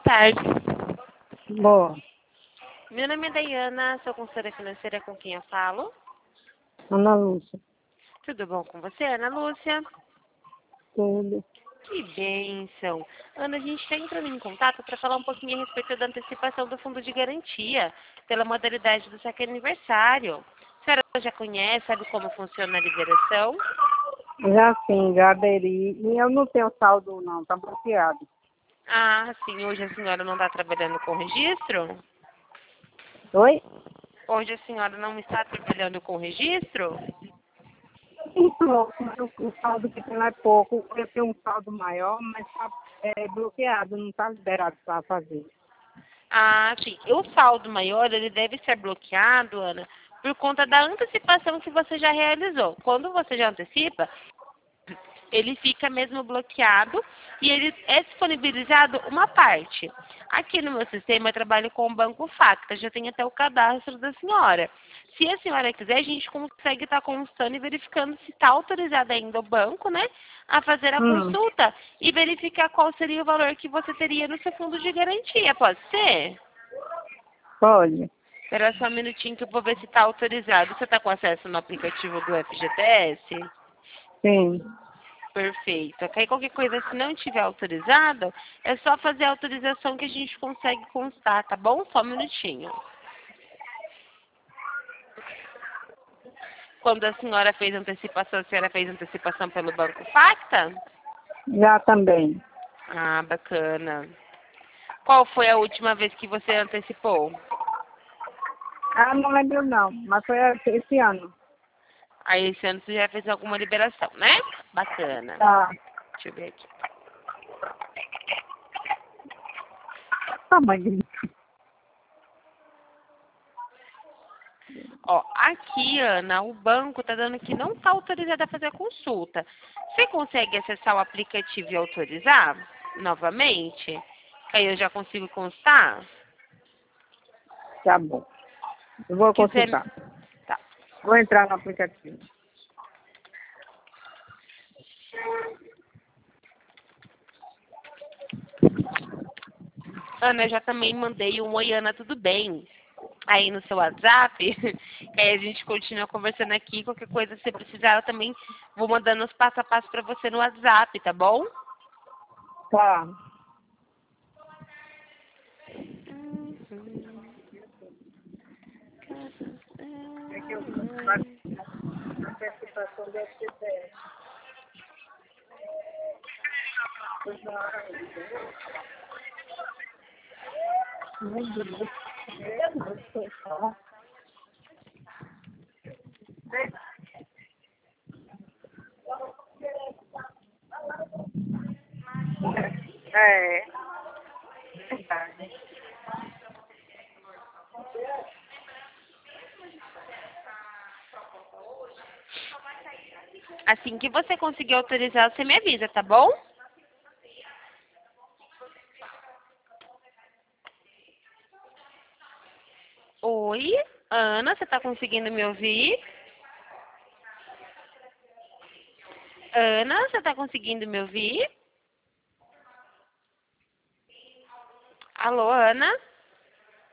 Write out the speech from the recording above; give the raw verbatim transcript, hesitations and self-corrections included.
tarde. Boa. Meu nome é Dayana, sou consultora financeira com quem eu falo. Ana Lúcia. Tudo bom com você, Ana Lúcia? Tudo. Que bênção. Ana, a gente está entrando em contato para falar um pouquinho a respeito da antecipação do fundo de garantia pela modalidade do saque aniversário. A senhora já conhece, sabe como funciona a liberação? Já sim, já aderi. E eu não tenho saldo não, tá bloqueado. Ah, sim. Hoje a senhora não está trabalhando com registro? Oi? Hoje a senhora não está trabalhando com registro? Então, o saldo que tem lá é pouco. Eu tenho um saldo maior, mas tá é, bloqueado, não tá liberado para fazer. Ah, sim. O saldo maior, ele deve ser bloqueado, Ana, por conta da antecipação que você já realizou. Quando você já antecipa, ele fica mesmo bloqueado e ele é disponibilizado uma parte. Aqui no meu sistema eu trabalho com o Banco Facta, já tem até o cadastro da senhora. Se a senhora quiser, a gente consegue estar constando e verificando se está autorizado ainda o banco, né, a fazer a Hum, consulta e verificar qual seria o valor que você teria no seu fundo de garantia. Pode ser? pode. Espera só um minutinho que eu vou ver se está autorizado. Você está com acesso no aplicativo do F G T S? Sim. Perfeito. Ok? Qualquer coisa, se não tiver autorizado, é só fazer a autorização que a gente consegue constar, tá bom? Só um minutinho. Quando a senhora fez antecipação, a senhora fez antecipação pelo Banco Facta? Já também. Ah, bacana. Qual foi a última vez que você antecipou? Ah, não lembro não, mas foi esse ano. Aí esse ano você já fez alguma liberação, né? Bacana. Tá. Deixa eu ver aqui. Tá, mãe. Ó, aqui, Ana, o banco tá dando que não tá autorizado a fazer a consulta. Você consegue acessar o aplicativo e autorizar novamente? Que aí eu já consigo constar? Tá bom. Eu vou Quiser... consultar. Tá. Vou entrar no aplicativo. Ana, eu já também mandei um oi, Ana, tudo bem? Aí no seu WhatsApp, que aí a gente continua conversando aqui. Qualquer coisa que você precisar, eu também vou mandando os passo a passo pra você no WhatsApp, tá bom? Tá. É que eu a antecipação deve ser dez. Meu Deus. É. Verdade. Assim que você conseguir autorizar, você me avisa, tá bom? Oi, Ana, você tá conseguindo me ouvir? Ana, você tá conseguindo me ouvir? Alô, Ana?